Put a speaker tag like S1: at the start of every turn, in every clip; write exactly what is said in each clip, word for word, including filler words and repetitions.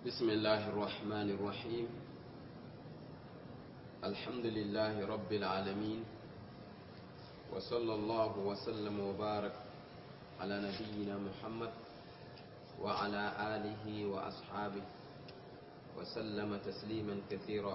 S1: بسم الله الرحمن الرحيم. الحمد لله رب العالمين، وصلى الله وسلم وبارك على نبينا محمد وعلى آله وأصحابه وسلم تسليما كثيرا.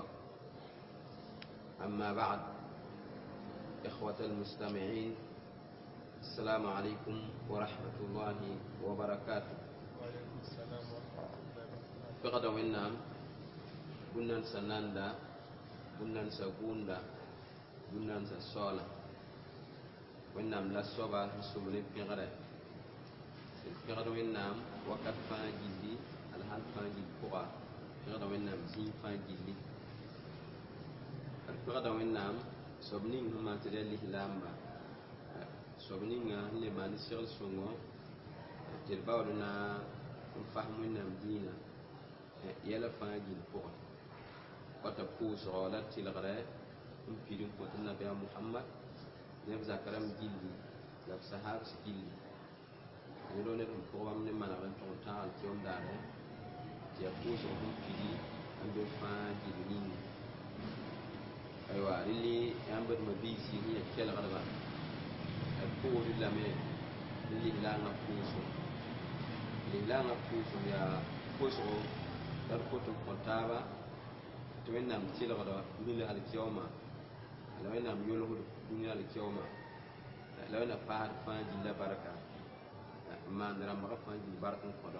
S1: أما بعد، إخوة المستمعين، السلام عليكم ورحمة الله وبركاته.
S2: وعليكم السلام ورحمة الله وبركاته.
S1: فقد وإنام بنان سناندا بنان سقوندا بنان سسولا وإنام لا صبا سبني فقد فقد وإنام وقت فاجلي الحال فاجل قرى فقد وإنام زين فاجلي فقد وإنام سبنين هما تدلي لامبا سبنين اللي ما نسير سونغو تلباولنا فهم وإنام دينا يلا فاجل قرى وتفوز غالات تلغراء مفيدون قوتنا بها محمد نفذا كرام جيلي لف صحاب سجيلي يلون لهم قوام لما نغن تونتال كيوم داره تيفوز وهم فيدي أنبو فاجل نين أيوة اللي ينبت مبيسي هي كيل غربا الفور لما اللي لا نفوزه اللي لا نفوزه يا فوزه تركوتم قطابا توينام تيلغدا ميل الكيوما لو ينام يولو دنيا الكيوما لو ينا فار فانجي لا بركه ما ندرام ما فانجي بركه خدا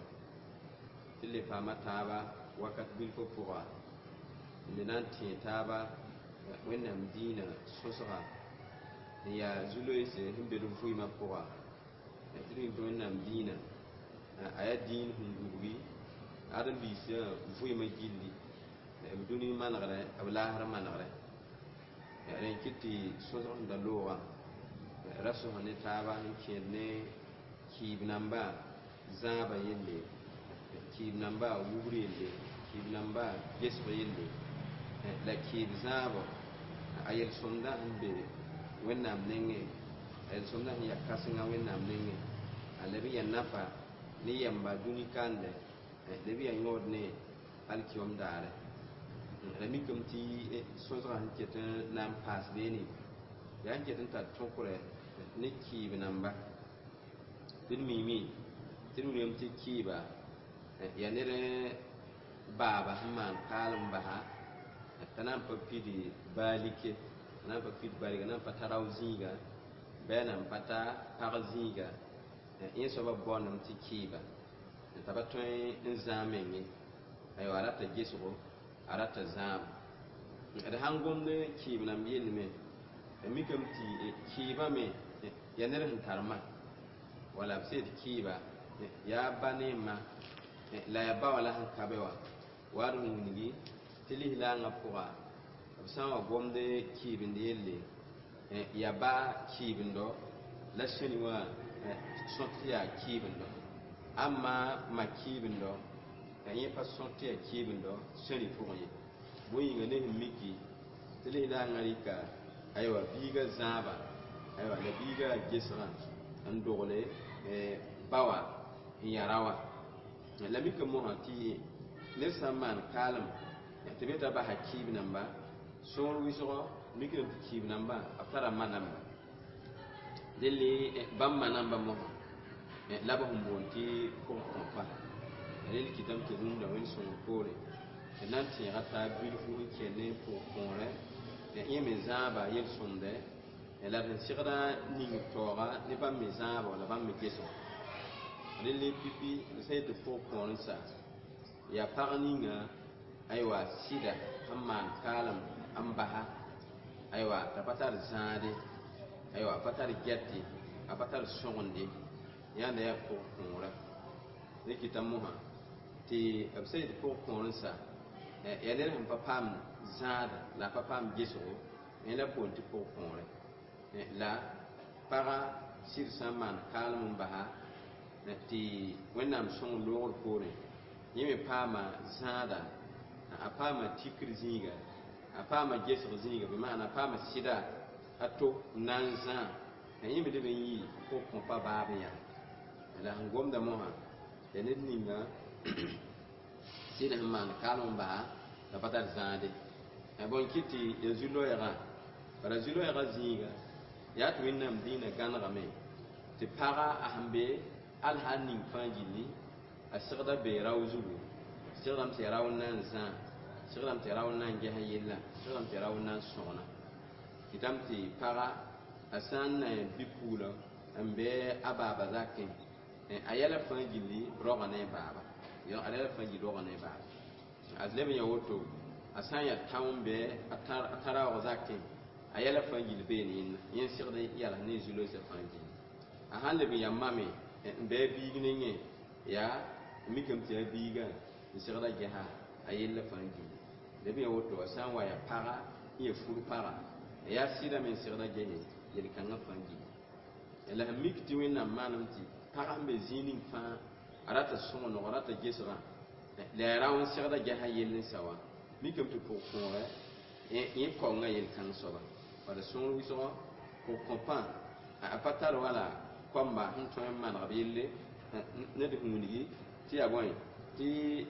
S1: اللي فما تابا وقت بالفوفوا اللي نانتي تابا وينام دينا سوسرا يا زلويسه همبدو فويما فوا ترين وينام دينا ايا دين هندوغي adam bisi fuima gilli duni managre abla har managre yani kiti sozo da lowa rasu hane taba ni kenne kib namba zaba yelle kib namba wugri yelle kib namba gesba yelle la kib zaba ayel sonda hande wennam nenge ayel sonda ya kasinga wennam nenge alabi ya nafa ni yamba duni kande lebi ay ngod ne alkiom dare rami kum ti sozra han kete nam pas beni yan kete ta tokore ne ki binamba din mimi tin mimi ti kiba ya ne re baba man kalam baha tanam pa pidi balike tanam pa pidi balike nan pa tarawzinga benam pata parzinga yin so ba bonam ti kiba taba tõe n zãag menge aywa a rata gesgo a rata zãam d sãn gomd kɩɩb nam yellme mikame tɩ kɩɩbame ya ned sẽn tar ma wala b sɩd kɩɩba yaa ba ne ma la ya ba wala sẽn kabe wa wa d wilgi tɩ lislaangã pʋga b sã n wa gomd kɩɩbend yelle ya ba kɩɩbendɔ la sẽni wã sõt tɩ yaa kɩɩbendɔ amma makibindo kanye pa sonte kibindo seri fuye boyinga ne miki tele da ngarika aywa biga zaba aywa la biga gesra andole e bawa yarawa la mika mo hati ne saman kalam tebe ta ba hakib namba son wiso mika hakib namba afara manamba dele bamma namba mo laba humbonti ko kompa rel kitam te nunda wen son kore nan ti rata bil fu kenne ko kore ya yeme zaba yel sonde la den sigra ni tora ne ba me zaba wala ba me keso rel le pipi sai de ko konsa ya parninga aywa sida amman kalam ambaha aywa tapatar zade aywa patar getti apatar sonde yanda ya ko kora ne kitamuha ti absay ko konsa ya ne han papam zada la papam geso ne la ponti ko kora la para sir saman kalum baha ti wenam son lor kore yeme pama zada a pama tikri zinga a pama geso zinga bi maana pama sida ato nanza yeme de yi ko kompa babiya la ngom da moha ya ned ninga sɩd sẽn maan kaalem ba la pa tar zãade bõn kɩtɩ ya zu-loɛɛgã bara zu-loɛɛgã zĩiga yaa tɩ wẽnnaam dĩinã gãnegame tɩ paga a sẽn be alsal ning fãa gilli a segda bee rao zugu segdame tɩ rao n na n zã segdame tɩ rao n na n gɛsa yella segdame tɩ rao n na n sõgna kɩtame tɩ paga a sã n na bi-puulã n be a baaba zakẽ a yɛla fãa gilli roga ne a baaba a yɛla fãa gilli roga ne a baaba a leb n ya woto a sã n ya tãw n be a ta raoog zakẽ a yɛla fãa gilli been yẽnna yẽ segd yɛls ne zu-loeesã fãa gilli a sãn leb n ya mame n be a biig nengẽ yaa mikame tɩ a biigã n segda gɛsa a yella fãa gilli leb n ya woto a sã n wa ya paga n ya fur paga yaa sɩdame n segda gɛse yel-kãngã fãa gilli la sẽn mik tɩ wẽnnaam maanem tɩ pagã sẽn be zĩig ning fãa a rata sõgeneg a rata gesgã la a rao n segda gɛsã yell n sa wã mikame tɩ pʋg-kõorɛ yẽ kaoongã yel-kãng soaba bala sõor wɩsgɔ pʋg-kõ-pã a pa tar wala koamba sẽn tõe n manegb yelle ned sẽn wilgi tɩ yaa bõe tɩ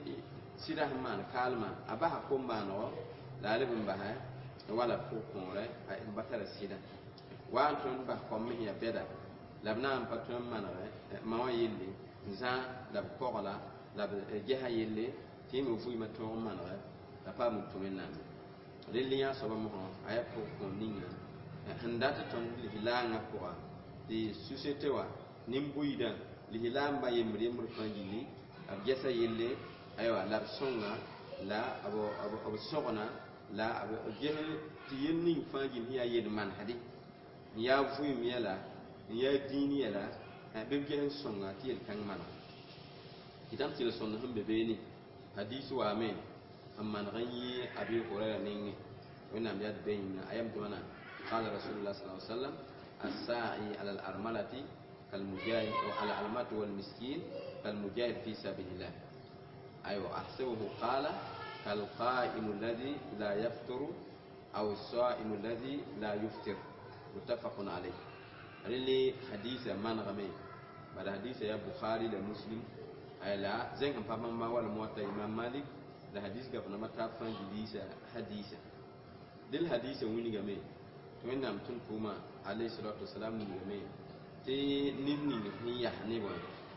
S1: sɩda sẽn maan kaalmã a basa kom-bãanegɔ la a leb n basa wala pʋg-kõorɛ n pa tara sɩda wa n tõe n bas kom sẽn ya bɛda la b na n pa tõe n manegɛ ma wã yelle n zã la b kogla la b gɛsa yelle tɩ yẽ me vɩɩmã tõog n manegɛ la paam n tʋ wẽnnaame rel yã soaba mosã a yaa pʋg-kõ ninga sẽn dat tõnd lislaangã pʋga tɩ société wã nin-buiidã lislaamba yembr yembr fãa gilli b gɛsa yelle aywa la b sõnga la b sõgna la b ges tɩ yell ning fãa gill sẽn yaa yel-manesde n yaa vɩɩm yɛla n yaa dĩin yɛla bɩ b ges n sõnga tɩ yel-kãng manega kɩtame tɩ la sõnd sẽn be beene hadiis waame n maneg n yɩ abi hurayra nengẽ wẽnnaam yaa be yĩnga a yam tɩ wãna qala rasulullah sallallahu alaihi wasallam as-sa'i ala al-armalati كالمجاهد على الألمات والمسكين كالمجاهد في سبيل الله أيوة أحسبه قال كالقائم الذي لا يفطر أو الصائم الذي لا يفطر متفق عليه اللي حديث من غمي بعد حديث يا بخاري لمسلم أي لا زين كم فما ما ولا موطأ إمام مالك ده حديث قبل ما تفهم حديث حديث دل حديث وين غمي وين نام تنفوما عليه الصلاة والسلام وين غمي tɩ ned ning sẽn yas nebã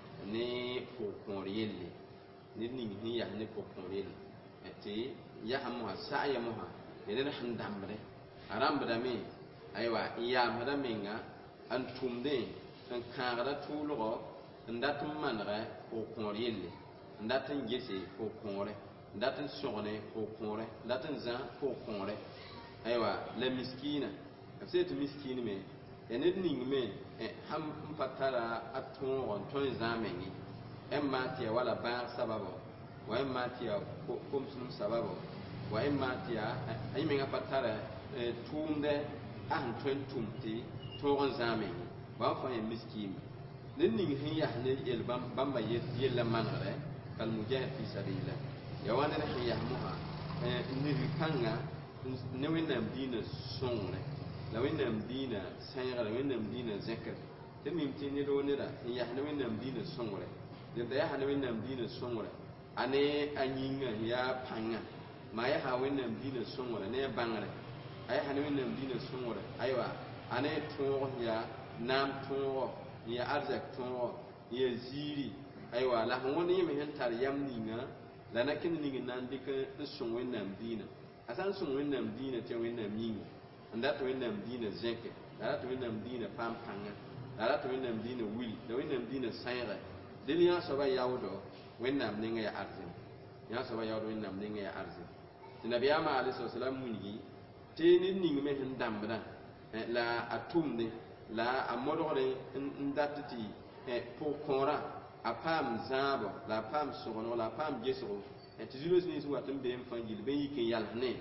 S1: ne pʋg-kõor yelle ned ning sẽn yas ne pʋg-kõor yelle tɩ yasã mosã sa'a mosã ya ned sẽn dãmbdẽ a rãmbdame aywa n yaamsda menga n tʋmdẽ n kãagda tʋʋlgɔ n dat n manegɛ pʋg-kõor yelle n dat n gese pʋg-kõorɛ n dat n sõgne pʋg-kõorɛ n dat n zã pʋg-kõorɛ aywa la miskiinã b sɩd tɩ miskiin me ya ned ning me ham n pa tara a tõog n tõe n zã menge n maa tɩ ya wala bãag sababɔ wa n maa tɩ ya komsem sababɔ wa n maa tɩ ya a yẽ menga pa tara tʋʋmdɛ a sẽn tõe n tʋm tɩ tõog n zã menge ba n fãa ya miskiime ned ning sẽn yas ne yel bãmba yella manegdɛ kalmujahid fi sabilillah ya wa ned sẽn yas mosã nidg kãnga ne wẽnnaam dĩinã sõngre la wẽnnaam dĩinã sãyegra wẽnnaam dĩinã zẽkr tɩ mim tɩ ned o neda n yas ne wẽnnaam dĩinã sõngre da yasa ne wẽnnaam dĩinã sõngre a ne a yĩngã yaa pãngã maa yasa wẽnnaam dĩinã sõngre ne a bãngre a yasa ne wẽnnaam dĩinã sõngre aywa a ne tõog n yaa naam tõogɔ n yaa arzak tõogɔ n yaa ziiri aywa la sẽn wõnd yẽ me sẽn tar yam ninga la nakẽnd ning n na n dɩk n sõng wẽnnaam dĩinã a sã n sõng wẽnnaam dĩinã tɩ wẽnnaam yĩnga n dat wẽnnaam dĩinã zẽke la rat wẽnnaam dĩinã paam pãnga la rat wẽnnaam dĩinã wil la wẽnnaam dĩinã sãyɛgɛ dẽl yã soaba yaoodɔ wẽnnaam nengã yaa arzẽn yã soaba yaood wẽnnaam nengã yaa arzẽn tɩ nabiyaamã alai sa salam wilgi tɩ ned ning me sẽn dãmbdã la a tʋmde la a modgre n dat tɩ pʋg-kõorã a paam zãabɔ la a paam sõgenegɔ la a paam gesgo tɩ zu-loes nins wat n be n fãa gil bɩ n yik n yals ne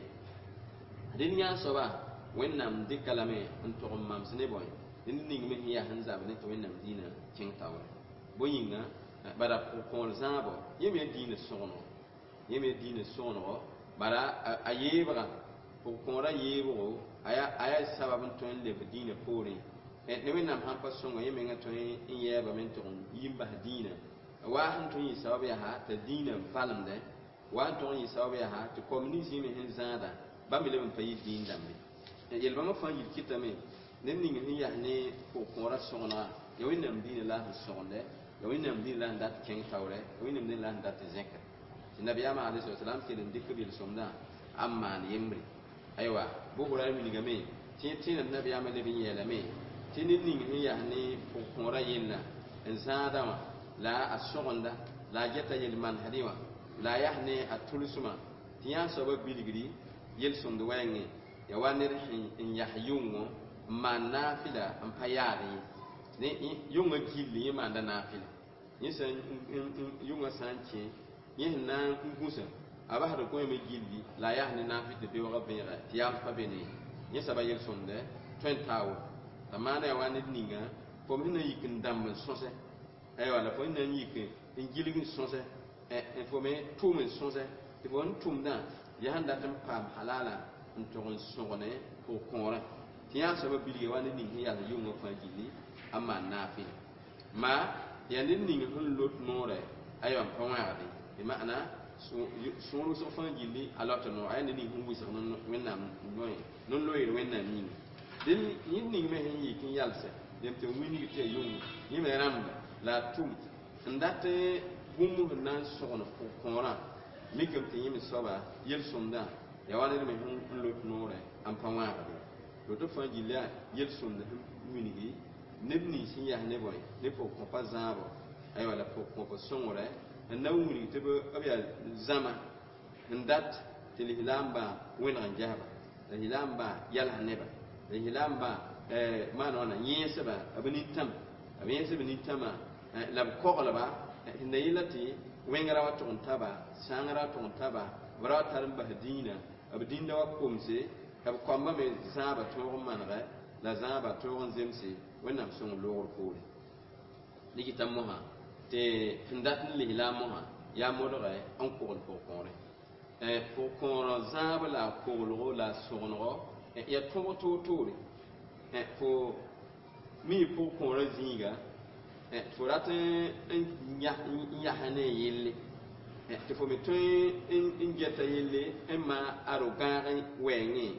S1: dẽl yã soaba wẽnnaam dɩka lame n tog n mams ne bõe ned ning me sẽn yaa sẽn zab ne tɩ wẽnnaam dĩinã kẽng taoore bõe yĩnga bala pʋg-kõor zãabɔ yẽ me ya dĩinã sõgenegɔ yẽ me ya dĩinã sõgenegɔ bala a yeebga pʋg-kõorã yeebgo a yaa sabab n tõe n leb dĩinã poorẽ ne wẽnnaam sãn pa sõnga yẽ menga tõe n yɛɛbame n tog n yɩ n bas dĩinã waa sẽn tõe n yɩ sabab yaa t'a dĩinã n valemdɛ wa to yi sawe ha to community me hin zada ba mi le fa yi din dambe yel ba ma fa yi kitame ne ning hin ya ne ko ko ra sona ya wi nam din la sonde ya wi nam din la ndat ken tawre ya wi nam din la ndat zeka nabi ama alayhi salam ke den dikri bil somda amma ni yemri aywa bo bura mi ni game tin tin nabi ama le bin yela me tin ning hin ya ne ko ko ra yinna en zada ma la asonda la jeta yel man hadiwa la yahne atulsuma tiya sabab biligri yel sonde wangi ya wanir in yahyungo man nafila am payari ne yunga gilli ma da nafila ni san yunga sanchi yin na ngusa aba hada ko me gilli la yahne nafila be wa bera tiya fa bene ni sabab yel sonde twenty tawo tamana ya wanir ninga fo mina yikin dam sose ay wala fo ina yikin in gilgin sose e fo me tumen sose te bon tumda ya handa tam pam halala in to sogone ko konra tiya sabab bilge wani ni ya yunga fa gilli amma nafi ma ya nin ni hun lot more ayon fa waade bi ma'ana sunu so fa gilli alata no ay ni hun wisa non wennam noy non loyir wennam ni din yin ni me hin yikin yalse dem te wini te yunga ni me ramba la tum ndate bumu nan sogona ko konra mikem te yimi soba yel somda ya wani me hun lot more am fa waade do to fa gilya yel somda winigi nebni sin ya ne boy ne fo ko pa zabo ay wala fo ko ko songore na wuri te be abya zama ndat til hilamba wena njaba la hilamba yal haneba la hilamba eh mano na yese ba abni tam abni yese bni tama la ko la ba hinayilati wengara wa ton taba sangara ton taba bara tarba hadina abdinda wa komse ab kwamba me zaba to manre la zaba to on zemse wennam song lor koore ligita moha te ndat ni la moha ya modore on ko ko koore e ko ko zaba la ko lo la sonro e ya to to to e ko mi po ko zinga e forate en ya ya hane yelle e te fo me to en jeta yelle e ma arogare wengi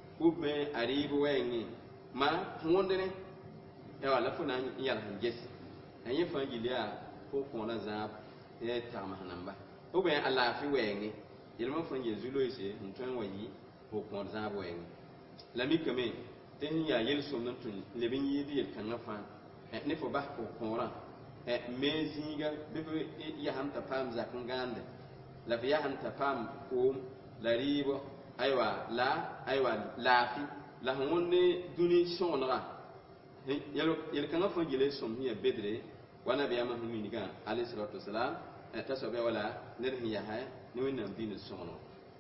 S1: ube aribu wengi ma wondere e wala funa yar hanjes en ye fa gilia ko ko la za e tama hanamba o be ala fi wengi yelma fa nge zulo ise ntwen wayi ko ko za wengi la mi kame ten ya yel somnan tun le bin yidi yel kan fa e ne fo ba ko ko ra e mezinga be ya hanta pam za kan gande la fi ya hanta pam ko la ribo aywa la aywa la fi la honne duni shonra yelo yel kan fa gile som hiya bedre wana biya ma humi niga alayhi salatu wasalam ta so be wala ner hiya ha ni wonna dinu sono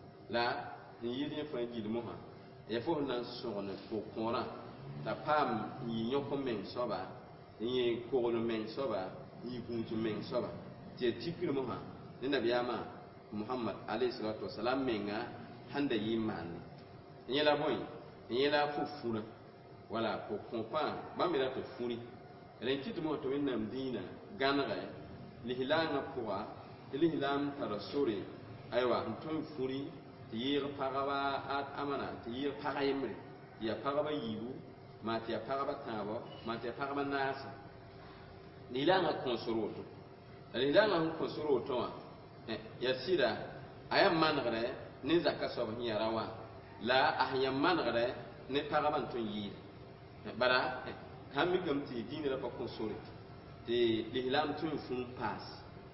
S1: la ni yidi fa gile mo ha ya fo nan sono ko kora ta pam ni nyoko men soba ni ko no men soba ni buntu men soba te tikir mo ha ni nabiya ma muhammad alayhi salatu wasalam menga handa yimani ni la boy ni la fufuna wala ko kompa ba mi la to funi ren kit mo to wennam dina ganra lihilanga poa lihilam tarasuri aywa nton funi yir pagaba at amana yir pagayemre ya pagaba yibu ma ti pagaba tabo ma ti pagaba nasa lihilanga konsoroto lihilanga konsoroto ya sida ayam manre ne zakaso ba yarawa la ahyam manre ne pagaba nton yira bara hammi gamti dini la pakon sore te lihlam tun fun pass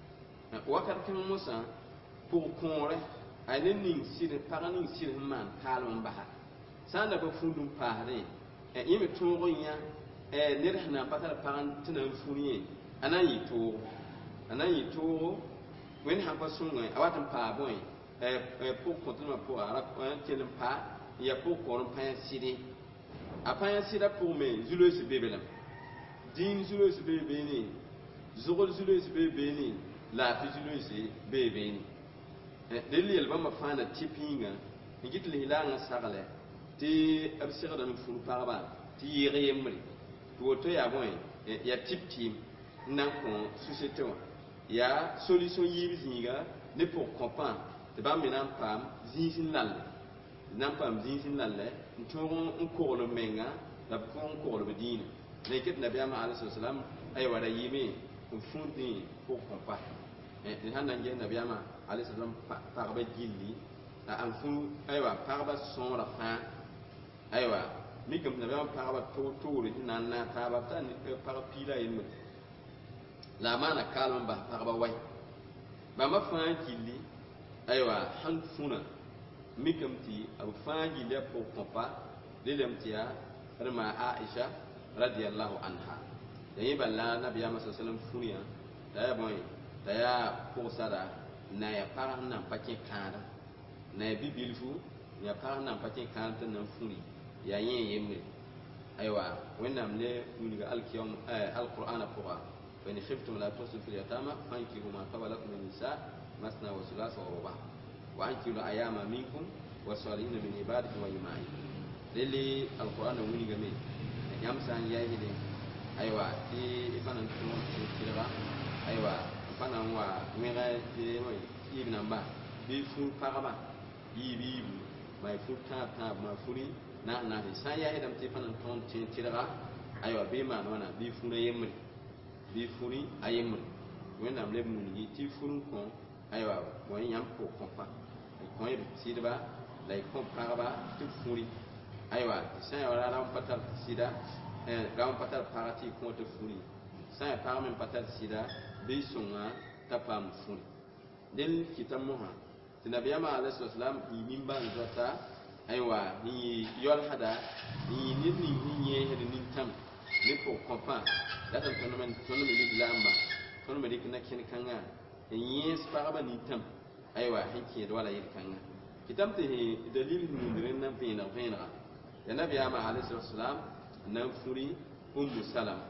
S1: wakar kan musa pour konre ay ning sir paraning sir man kalon baha sanda ba fundum pahre e yimi togonya e nirhna patar paran tunan funiye anayi to anayi to wen ha pasunga awatan pa boy e pour continue pour ara telen pa ya pour koron pa sidi apaya sida pour me zulo se bebelam din zulo se bebeni zugol zulo se bebeni la fi zulo se bebeni deli el bama fana tipinga ngit li hilanga sagale ti absira da fulu paraba ti yere yemri to to ya boy ya tip tim nan ko société wa ya solution yib zinga ne pour comprendre te ba me nan pam zin sin lalle nan pam zin sin lalle ntoron on ko lo menga da ko on ko lo bedine ne ket nabi ama alayhi salam ay wada yimi on fundi pour comprendre e hanan je nabi ama alayhi salam parba gilli an fu aywa parba son la fin aywa mi kam nabi ama parba to to ri nan na parba tan parba pila yin la mana kalon ba parba way ba ma fa gilli aywa han funa mi kam ti abu fa gilli pour comprendre de lemtia rama Aisha radiyallahu anha yayi balla nabi ama sallallahu alaihi wasallam funia da ya boy da ya posada na ya paran nan pakin kanda na ya bibilfu ya paran nan pakin kanda nan funi ya yin yemre aywa wannan le uniga alkiyam alqur'ana qura fa in khiftum la tusul fil yatama fankihu ma qabala lakum min nisa masna wa thulatha wa ruba wa ankilu ayama minkum wa salihin min ibadikum wa imai lele alqur'ana uniga me yam san yayi de aywa ti ifanan tun tira aywa ifanan wa ngere de moy ibn amba bi fu paraba bi bi mai fu ta ta ma furi na na san yayi dam ti ifanan tun tira aywa be man wana bi fu na yemri bi furi ayemri wena mle mun yi ti furun kon aywa moy yam ko kompa ko yi sidba lay kon paraba ti furi aywa san ya wala ram patal sida eh ram patal parati ko te furi san ya par men patal sida be songa tapam furi del kitam moha tinabiya ma alayhi salam yi mimba nzota aywa ni yol hada ni ni ni ni ye hede ni tam ni pour comprendre da tan tono men tono me lig lamba tono me lig na ken kanga yes paraba ni tam aywa hinki do wala yir kanga kitam te dalil ni ndiren nan pe na pe na ya nabi ama alayhi salam nan furi ummu salama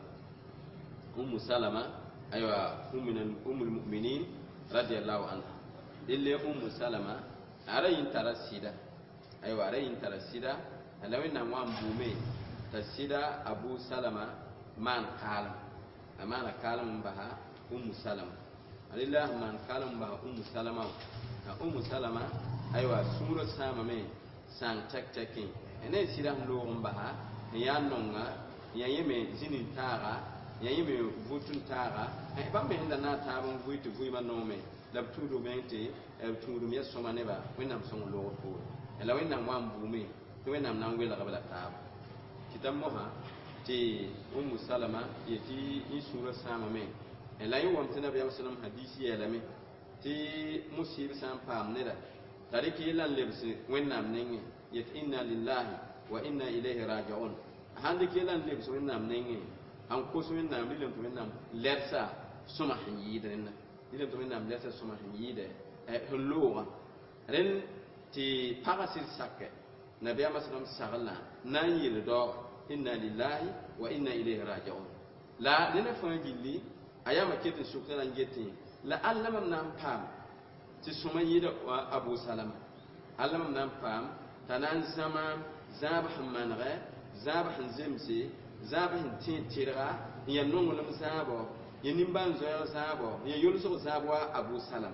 S1: ummu salama aywa ummul ummul mu'minin radiyallahu anha ille ummu salama arayin tarasida aywa arayin tarasida alawin nan wa mbume tasida abu salama man kalam amana kalam baha ummu salama alillah man kalam baha ummu salama ummu salama aywa sura sama me sang tek tekin ene sida ndo mbaha ya nonga ya yeme zinin tara ya yeme vutun tara e ba me nda na tabon vuitu vui manome la tudu mente e tudu me soma neba wenam songo lo ko ela wenam wam bume to wenam nan wela kabala tab kitam moha ti ummu salama yeti in sura sama me ela yi wam tana biya sallam hadisi ya lame ti musib sam pam neda tariki lan lebsi wenam nenge yet inna lillahi wa inna ilayhi raji'un hande kelan lebs wennam nenge an ko so wennam lilam to wennam lersa suma hinjide na lilam to wennam lersa suma hinjide e hulluwa ren ti parasil sakke nabi sallam sagala nan yil do inna lillahi wa inna ilayhi raji'un la dina fa gilli ayama ketin sukran ngeti la allama nam pam ti suma yida wa abu salama allama nam pam tanan sama zabah manre zabah zemsi zabah tira ya nongolum zabo ya nimban zoya zabo ya yulso zabo abu salam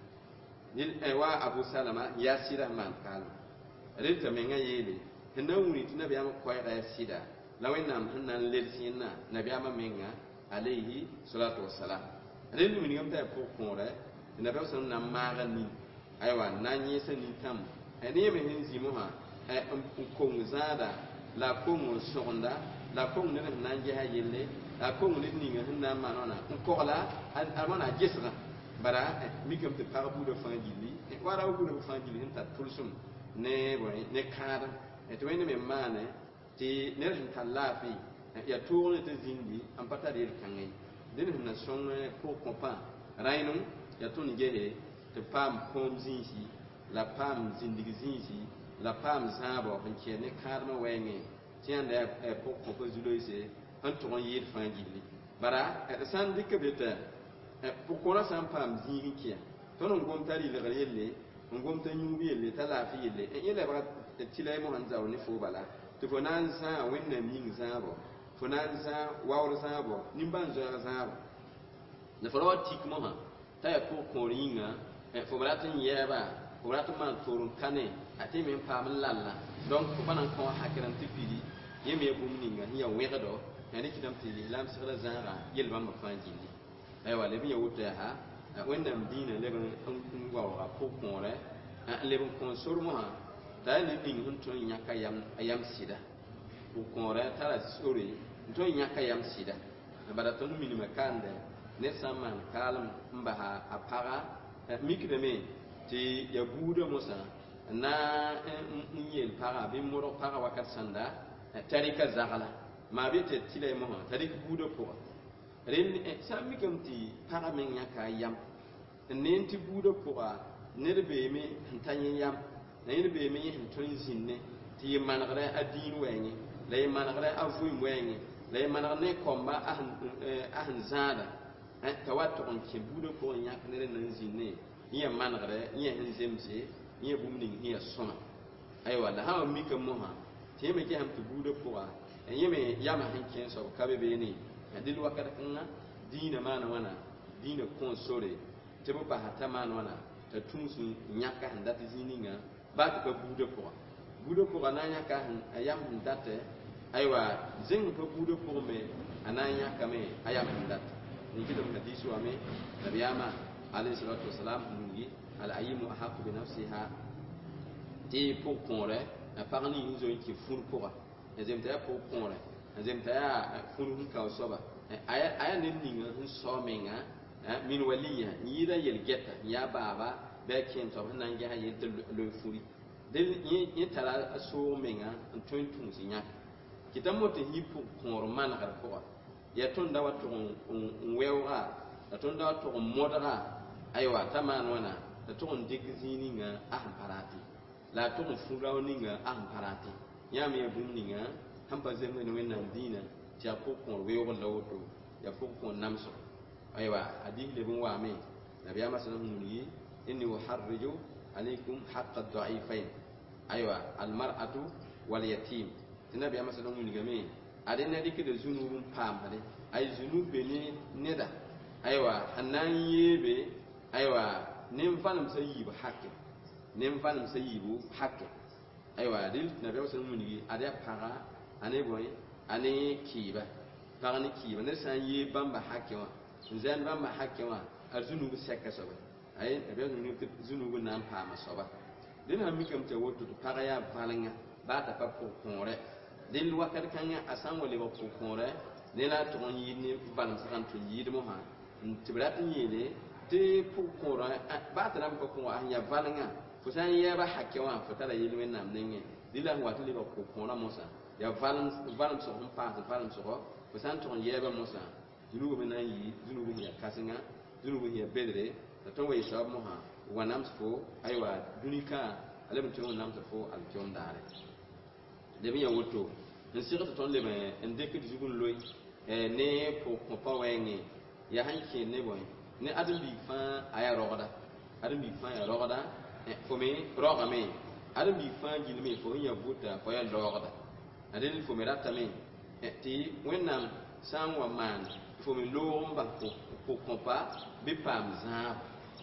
S1: nil ewa abu salama ya sira man kal rita menga yele henda wuni tinabi am ko ya sida lawenam hanan lelsina nabi am menga alayhi salatu wassalam relu min ngamta ko konre nabi sallallahu nam magani aywa nanyi sanin tam ene me hinzi moha e kong zada la kong sonda la kong ne nan je ha yelle la kong ne ninga hinna manona ko la amana jesra bara mi kam te parabu de fangili e wara bu de fangili hinta tulsum ne boy ne kada e to ne me mane ti ne rin talafi ya tourne te zindi am patade kangai den hinna son ko kompa rainum ya tun gehe te pam kom zinsi la pam zindigi zinsi la pam zabo hanke ne karma wenge tianda e ko ko zuloise an to yir fangili bara e san dikka beta e pour la san pam zingi kia to non gom tari le yelle on gom ta nyubi yelle tala fi yelle e yelle bara tilay mo hanza woni fo bala to fo nan sa wenna ming zabo fo nan sa wawr zabo nimban zo zabo ne fo tik mo ha t'a ya ko ko ringa fo bratin yeba fo bratin man torun kane ati men pam lalla donc fo banan ko hakiran tipidi yeme bum ninga ya wegedo yani kidam ti lam sira zara yel bamba fanjini ay wala bi yawta ha wẽnnaam dĩinã leb n waooga pʋg-kõore leb n kõ sormo ha t'a yaa ned ning sẽn tõe n yãka a yam sɩda pʋg-kõore tara sore n tõe n yãka yam sɩda bala tõnd minimã kaandɛ ned sã n maan kaalem n basa a paga mikdame tɩ ya buudã mosã n na n yeel paga bɩ modg paga wakat sãnda t'a rɩka zagla maa be tɩ tɩla y mosã t'a rɩk buudã pʋga rel sã n mikame tɩ paga meng yãka a yam n neen tɩ buudã pʋga ned beeme n ta yẽ yam la yẽd beeme yẽ sẽn tõe n zĩnne tɩ yɩ manegd a dĩin wɛɛngẽ la yɩ manegd a vʋɩɩm wɛɛngẽ la yɩ maneg ne kɔmba a sẽn zãada t'a wa tog n kẽ buudã pʋgẽ yãk ned n na n zĩnne n ya manegdɛ n ya sẽn zemse n ya bũmb ning sẽn ya sõma aywa la sã wa mikame mosã tɩ yẽ me gesame tɩ buudã pʋga yẽ me yamã sẽn kẽ soab ka be beene dɩl wakat kãngã dĩinã maana wãna dĩinã kõo sore tɩ b basa t'a maan wãna t'a tũus n yãka sẽn dat zĩig ninga baa tɩ pa buudã pʋga buudã pʋga na n yãka a yam sẽn datɛ aywa zeng pa buudã pʋgẽ me a na n yãkame a yam sẽn dat n kɩtame hadis wame nabiyaamã alayhi salatu wasalam nungi al-ayimu ahaqu bi nafsiha tɩ pʋg-kõorɛ a pag ning n zoe n kɩ fũr pʋga a zem t'a yaa pʋg-kõorɛ a zem t'a yaa fũr sẽn ka soaba a yaa ned ninga sẽn sao menga min waliya n yɩɩda yel-gɛta n yaa baaba bɩ a kẽen soab sẽn na n gesa yel tɩ loe fũri dẽl yẽ tara a soog menga n tõe n tũus yãk kɩta mo tɩ yɩ pʋg-kõor manegr pʋga ya tõnd da wa tʋg n wɛooga la tõnd da wa tʋg n modga aywa t'a maan wãna la tʋg n dɩk zĩig ninga a sẽn pa raate la a tʋg n fũ rao ninga a sẽn pa raate yãmb yaa bũmb ninga sẽn pa zemd ne wẽnnaam dĩinã tɩ yaa pʋg-kõor weoogr la woto yaa pʋg-kõor namsg aywa hadis leb n waame nabiyaamã sẽn wilgi inni uharriju alaykum haqa ad-da'ifain aywa al-mar'atu wal yatim tɩ nabiyaamã sẽn wilgame ad na dɩkda zunub n paamsde ay zunub be ne neda aywa sẽn na n yeebe aywa nin-valemsã yiib hake nin-valemsã yiibu hake aywa dɩl tɩ nabiyaamã sẽn wilgi ad yaa paga a ne bõe a ne kɩɩba pag ne kɩɩba ned sã n yeeb bãmba hake wã n zãn bãmba hake wã a zunub sɛka soaba ay nabiyaamã wilg tɩ zunub n na n paama soaba dẽn sã mikame tɩ woto tɩ pag yaa valenga baa t'a pa pʋg-kõorɛ dẽl wakat kãngã a sã n wa lebg pʋg-kõorɛ ne la a tʋg n yɩɩd ne valemsgã n tʋ yɩɩd mosã tɩ b rat n yeele tɩ pʋg-kõorã baa tɩ rãmb pa pʋgã a sẽn ya valenga fo sã n yɛɛba hake wã fo tara yel wẽnnaam nengẽ dɩ la sẽn wat n lebg pʋg-kõorã mosã yaa valemsg sẽn paas valemsgɔ fo sã n tʋg n yɛɛba mosã zunubã me na n yɩ zunub sẽn ya kãsenga zunub sẽn ya bedre la tõnd wa yɩ soab mosã wa nams fo aywa dũnikã a leb n tõe n nams fo alkiom daare leb n ya woto n sɩg tɩ tõnd leb n dɩkd zug n loe ne pʋg-kõ pa wɛɛngẽ yaa sẽn kẽed ne bõe ne ãdem-biig fãa a yaa rogda ãdem-biig fãa yaa rogda fo me rogame ãdem-biig fãa gilme fo sẽn ya buta fo yaa laoogda a dẽl fo me ratame tɩ wẽnnaam sã n wa maan fo me loog n bas pʋg-kõ pa bɩ paam zãab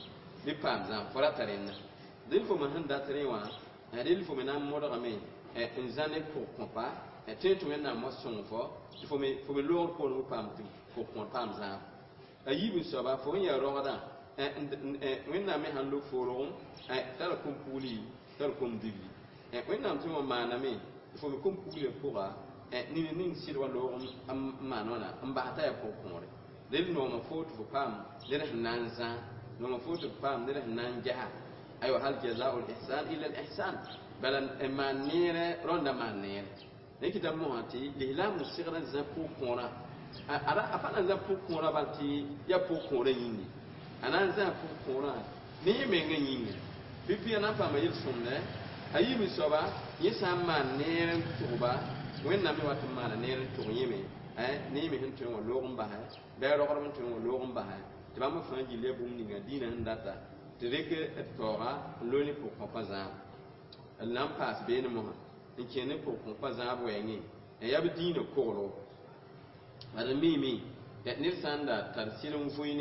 S1: bɩ paam zãab fo rata rẽnna dẽl fo me sẽn dat rẽ wã dẽl fo me na n modgame n zã ne pʋg-kõ pa tõe tɩ wẽnnaam wa sõng fo tɩ fo me loogr poorẽ bɩ paam tɩ pʋg-kõor paam zãab a yiib n soaba fo sẽn yaa rogdã wẽnnaam me sãn lok foorgem tara kom-puuli tara kom-dibli wẽnnaam tɩ wã maaname tɩ fo me kom-puulã pʋga nin ning sɩd wa loog n maan wãna n bas t'a yaa pʋg-kõore dẽl noomã fo tɩ fo paam ned sẽn na n zã noomã fo tɩ fo paam ned sẽn na n gesa aywa hal jazau l-ihsan illa l-ihsan bala n maan neerɛ rõnda maan neere ne kɩtame mosã tɩ lislaam n segd n zã pʋg-kõorã a pa na n zã pʋg-kõorã bal tɩ yaa pʋg-kõorã yĩnge a na n zã pʋg-kõorã ne yẽ mengã yĩnga pipi a na n paama yel-sõmdɛ a yiib n soaba yẽ sã n maan neer n tʋgba wẽnnaam me wat n maana neer n tʋg yẽme ne yẽ me sẽn tõe n wa loog n basɛ bɩ a rogdb n tõe n wa loog n basɛ tɩ bãmb fãa gill yaa bũmb ninga dĩinã sẽn data tɩ rɩk d taooga n loe ne pʋg-kõ pa zãab d na n paas beene mosã n kẽ ne pʋg-kõ pa zãab wɛɛngẽ n yaa b dĩinã koglo bad n miime ned sã n da tar sɩd n vʋɩ ne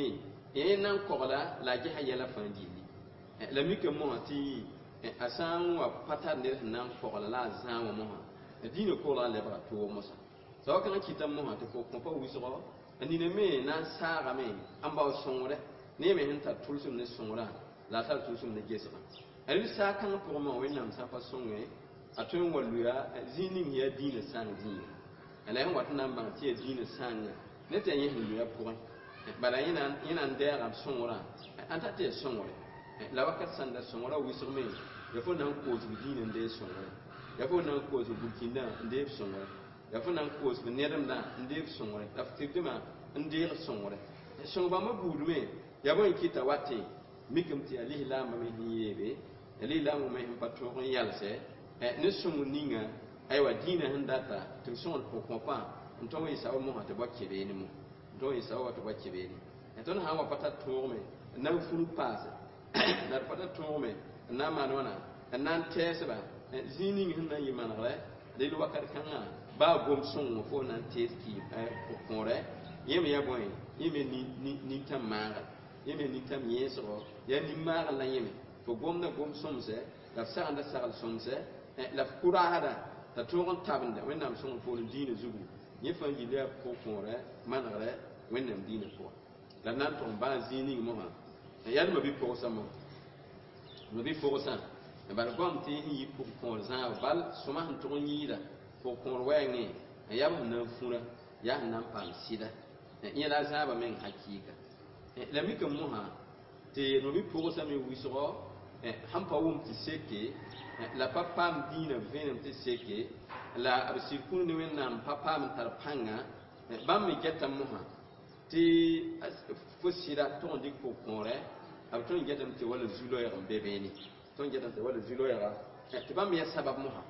S1: e nan kola la ge ha yela fandili la mi ke mo ti asan wa pata ne nan kola la zan wa mo ha dine kola le ba to mo sa so kan kitam mo ha to ko ko pa wiso ani ne me na saga me amba songore ne me hinta tulsum ne songora la ta tulsum ne gesa ali sa kan pour mo wenam sa pa songwe atun waluya zinin ya dine sang dine ala yan wat nan ban ti dine sang ne te yin luya pour bala yina yina ndera songora anta te songore la wakat sanda songora wiso me ya fo nan ko dine nde songora ya fo nan ko burkina nde songora ya fo nan ko nedam na nde songora da fitima nde songora songba ma budume ya bon kita wate mikim ti ali la ma me yebe ali la ma me patron yalse ne songu ninga aywa dina handata to son ko ko pa nto yi sawo mo hata bakebe ni mo nto yi sawo to bakebe ni eton ha wa pata tourme na fulu passe na pata tourme na manona nan tesba zini hinna yi manare de lo wakar kanga ba gom songu fo nan teski ko kore yeme ya boy yeme ni ni ni tamara yeme ni tam yeso ya ni mara la yeme fo gom na gom somse la sanda sagal somse la kura hada ta togon tabanda wennam son fo dine zugu ni fa yi le ko kore manare wennam dine ko la nan ton ba zini mo ha ya ma bi ko samo no bi ko sa ba gom ti yi ko ko za bal suma han to yida ko ko wengi ya ba nan fura ya nan pam sida ya la zaba men hakika la mi kam moha te no bi pour ça me wiso ham pa wum ti seke la papa m dina venem ti seke la absirkun ni wenam papa m tar panga bam mi getta moha ti fosira ton dik ko konre ab ton getam ti wala zulo ya bebe ni ton getam ti wala zulo ya ti bam ya sabab moha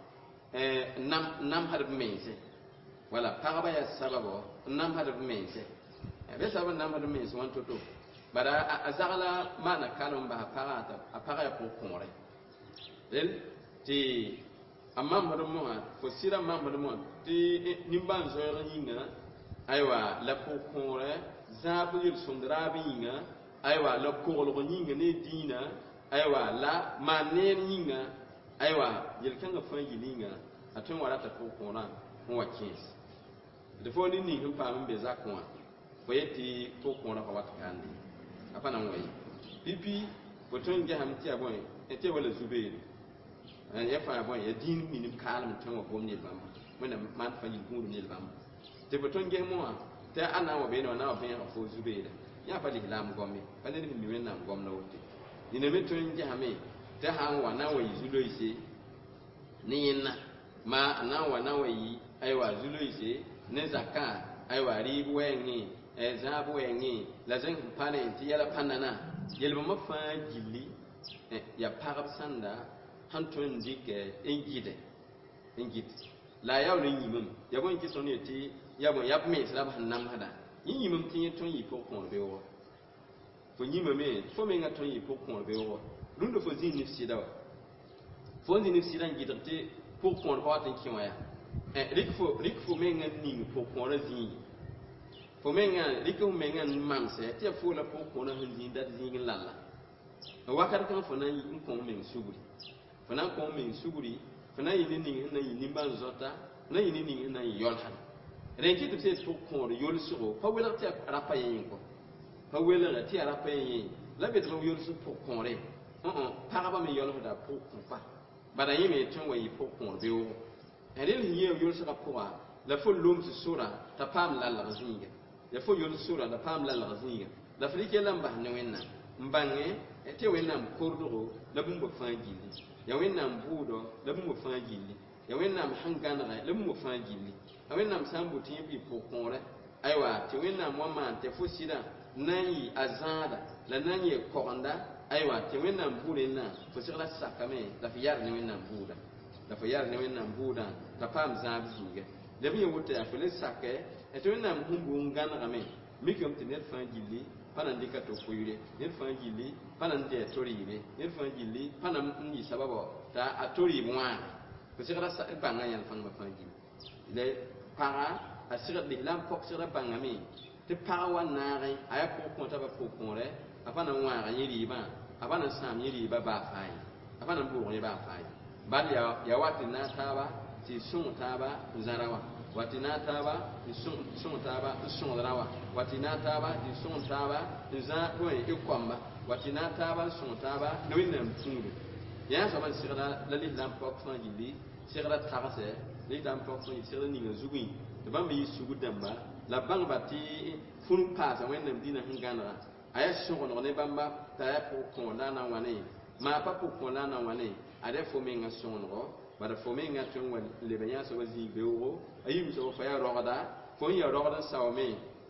S1: nam nam har mense wala paraba ya sababo nam har mense be sabab nam har mense wan toto bara azagala mana kalon ba parata apara ya konre del ti amma mo fo sira mamma mo ti nimban zoyra yinga aywa la ko konre zabu yul sondra bi yinga aywa la ko lo yinga ne dina aywa la manen yinga aywa yel kanga fa yilinga atun warata ko kona ko wakins de fo ni ni hum pa mbe zakwa fo yeti ko kona ko watkandi apa nan wayi pipi boton ge ham ti abon ete wala zubairu an ya fa abon ya din minim kalam tan wa bomni bam wanda man fa yin huru ne bam te boton ge mo ta ana wa be no na wa be fo zubairu ya fa di lam gomme fa ne mi men nam gom na wote ni ne meton ge hame ta han wa na wa yizulo ise ni yinna ma na wa na wa yi aiwa zulo ise ne zakka aiwa ribu wengi e zabu wengi la zeng pane ti yala panana yelba ma fa gilli ya parab sanda hanton dike engide engide la yaw ne yimum ya bon ki soni ti ya bon yap me sala ban nam hada yimum ti ton yi ko kon be wo fo yimum me fo me nga ton yi ko kon be wo lundo fo zini sida fo zini sida ngidarte pour kon ko atin ki waya eh rikfo rikfo me nga ni pour kon razini fo menga liku menga mamse ti fo la po ko na hindi dat zingin lalla wakar kan fo na yin ko men suguri fo na ko men suguri fo na yin ni na yin ban zota na yin ni na yin yol han renki to se po ko yol sugo pa wela ti rapa yin ko pa wela ti rapa yin la bet lo yol su po ko re uh uh para ba me yol da po ko pa bada yime tun wa yi po ko be wo erel hiye yol su ka po la fo lum su sura ta pam lalla zinga ya fo yol sura da pam la laziga la frike lamba ne wenna mbange ete wenna kordo la bumbo fangili ya wenna mbudo la bumbo fangili ya wenna hangana la bumbo fangili ya wenna sambu timbi po konre aywa te wenna mama te fo sida nani azada la nani kokonda aywa te wenna mbure na fo sira sakame la fiyar ne wenna mbuda la fiyar ne wenna mbuda ta pam zambi zinga le bi wote ya fele sake eto na mhumbu ngana game mikom te net fan gilli pana ndika to koyure net fan gilli pana nte toribe net fan gilli pana ni sababo ta atori bwa ko sira sa banga yan fan ma fan gilli le para asira de lam pok sira banga mi tɩ pag wa naagẽ a yaa pʋg kõta ba pʋg kõore a pa na n wãag yẽ rɩɩbã a pa na n sãam yẽ rɩɩbã baa fãa ye a pa na n boog yẽ baa fãa ye bal ya wa tɩ na taaba tɩ sõng taaba n zãra wa wa tɩ na taaba tɩ sõng taaba n sõngdra wa wa tɩ na taaba tɩ sõng taaba n zã bõe y kɔmba wa tɩ na taaba n sõng taaba ne wẽnnaam tũudu yãa soaba n segda la lislaam pɔk fãa gilli segda tagsɛ lislaam pɔk fãa segda ninga zugẽ tɩ bãmb yɩ sug dãmba la bãngba tɩ fũn paasa wẽnnaam dĩnã sẽn gãnega a yaa sõgdg ne bãmba t'a yaa pʋg kõor la a na n wa ne maa pa pʋg kõor la a na n wa ne ad yaa fo menga sõgdgɔ bara fo menga tõe n wa leb yãa soaba zĩig beoogo a yĩm soaba fa yaa rogda fo n yaa rogd n saoome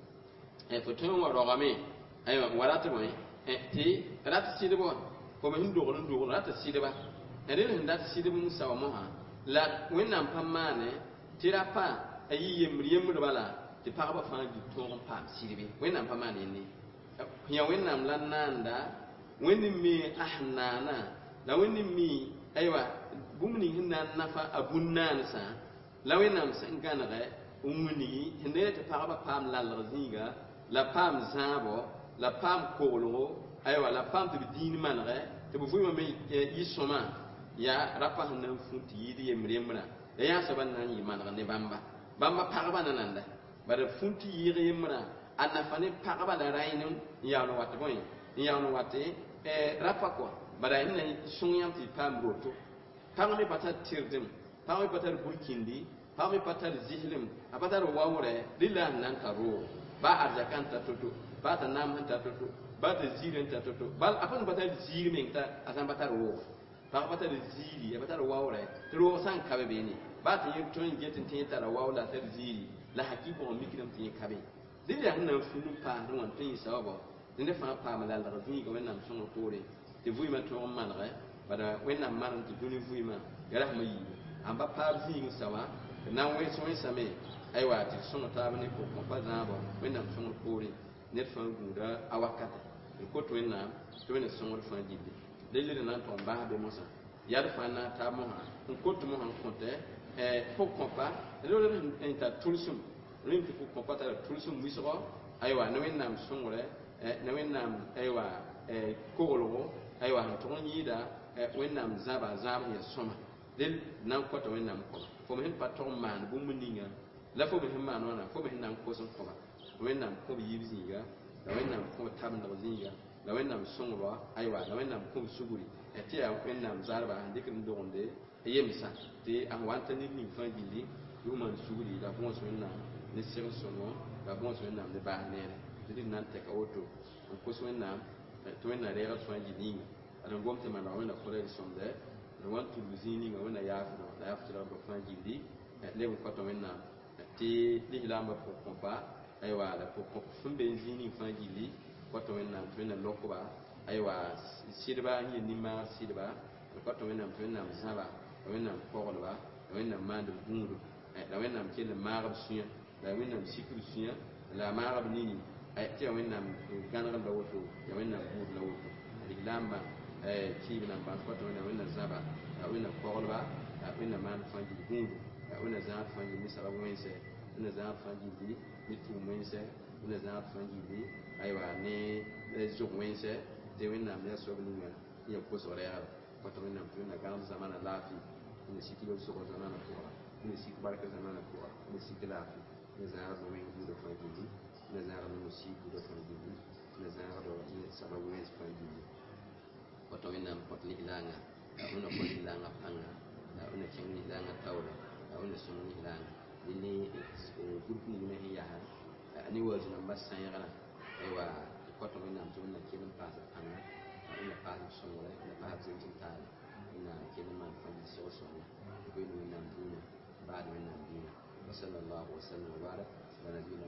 S1: fo tõe n wa rogame aywa wa rat bõe tɩ rat sɩdb wa fo me sẽn dogl n dogl rat sɩdba rel sẽn dat sɩdb n sao mosã la wẽnnaam pa maane tɩ ra pa a yɩ yembr yembr bala tɩ pagba fãa gi tõog n paam sɩdbe wẽnnaam pa maan yẽnde ya wẽnnaam la naanda wẽnd me a sẽn naana la wẽnd me aywa bũmb ning sẽn na n nafa a bũn-naansã la wẽnnaam sẽn gãnegɛ n wilgi sẽn ne tɩ pagba paam lalg zĩiga la paam zãabɔ la paam koglgo aywa la paam tɩ b dĩin manegɛ tɩ b vɩɩmã me yɩ sõma yaa ra pa sẽn na n fũ tɩ yɩɩd yembr yembrã la yãa soaba n na n yɩ maneg ne bãmba bãmba pagba na nanda bara fũ tɩ yɩɩg yembrã a nafa ne pagba la rãyn n yaool n wat bõe n yaool n wat rapa kɔ bara sẽn na sõng yãmb tɩ paam roto pag me pa tar tɩrdem pag me pa tar burkĩndi pag me pa tar zislem a pa tar waoorɛ rɩla sẽn na n tar roog baa arzaka n ta to-to baa t'a naam sẽn ta to-to baa t'a ziir n ta to-to bal a pa pa tar ziir meng t'a a sãn pa tar roog pag pa tar ziiri a pa tar waoorɛ tɩ roog sã n kabe beene baa tɩ yẽ tõe n get n tɩ yẽ tara wao la a tar ziiri la hakɩ bõg mikdame tɩ yẽ kabe dɩl yaa sẽn na n fũn n paasd wãn tõe n yɩ sababɔ tɩ ned fãa paam lalg zĩiga wẽnnaam sõngr poore tɩ vɩɩmã tõog n manegɛ bala wẽnnaam manem tɩ dũni vɩɩmã ya rasmã yiibu ãn ba paab zĩig n sawa tɩ na n wẽns wẽnsame aywa tɩ sõng taab ne pʋg-kõ pa zãabɔ wẽnnaam sõngr poore ned fãa gũuda a wakate n kot wẽnnaam tɩ wẽnna sõngd fãa gilli dẽl d na n tog n baas be mosã yad fãa na n taab mosã n kot mosã n kõtɛ pʋg-kõ pa rel n tar tʋlsem rẽnd tɩ pʋg-kõ pa tara tʋlsem wɩsgɔ aywa ne wẽnnaam sõngrɛ ne wẽnnaam aywa koglgo aywa sẽn tʋg n yɩɩda wẽnnaam zãba zãab sẽn ya sõma dẽl na n kõta wẽnnaam kõba fo me sẽn pa tog n maan bũmb ninga la fo me sẽn maan wãna fo me sẽn na n kos n kõba wẽnnaam kõb yɩɩb zĩiga la wẽnnaam kõb tabendg zĩiga la wẽnnaam sõngrɔ aywa la wẽnnaam kõb sugri tɩ yaa wẽnnaam zaarba sẽn dɩkd n dogende yemsã tɩ a sẽn wa n ta ned ning fãa gilli tɩ f maan sugri la bõos wẽnnaam ne segl sõngo la bõos wẽnnaam ne baas neere tɩ d na n tɛka woto n kos wẽnnaam tɩ wẽnna reegd fãa gill yĩnga ad n gom tɩ maneg wẽnna koɛɛg sõmdɛ d wa n tʋlg zĩig ninga wẽnna yaafdõ la yaa f tɩ rabã fãa gilli leb n kõta wẽnnaam tɩ lislaambã pʋg-kõ pa aywa la pʋg-kõ sẽn be n zĩig ning fãa gilli kõta wẽnnaam tɩ wẽnna lokba aywa sɩdba n yel nin-maagd sɩdba d kõta wẽnnaam tɩ wẽnnaam zãba la wẽnnaam koglba la wẽnnaam maand b gũudu la wẽnnaam kell n maagb sũyã la wẽnnaam sikr sũyã la maagb nini tɩ ya wẽnnaam gãnegd la woto ya wẽnnaam buud la woto lislaambã kɩɩb nan bãng kõta wẽnnaam wẽnna zãba la wẽnna koglba la wẽnna maand fãa gill gũudu la wẽnna zãad fãa gill ne sabab wẽnsɛ wẽnna zãad fãa gilli ne tʋʋm wẽnsɛ wẽnna zãad fãa gilli aywa ne zʋg wẽnsɛ tɩ wẽnnaam yaa soab ninga n ya kosg rɛɛgda kõta wẽnnaam tɩ wẽnna gãgd zamana laafɩ wẽnna sik yel-sogr zamana pʋga wẽnna sik barka zamana pʋga wẽnna sik laafɩ wẽnna zãagd ne wẽng buudã fãa gilli wẽnna zãagd ne musiib buudã fãa gilli wẽnna zãagd ne sabab wẽns fãa gilli kõta wẽnnaam kõt lislaangã la wẽnna kõ lislaangã pãnga la wẽnna kẽng lislaangã taoorɛ la wẽnna sõng lislaangã dɩ ne gurp ning me sẽn yaa ne waazu-rãmbã sãygrã aywa tɩ kõta wẽnnaam tɩ wẽnna kell n paasd pãnga la wẽnna paasd sõngre wẽnna paasd zem-tɩ-taale wẽnna kell n maan fãa gill segl sõngo tɩ koe ne wẽnnaam dĩinã baad wẽnnaam dĩinã wa sallallahu wa sallam wa barak ala nabiyina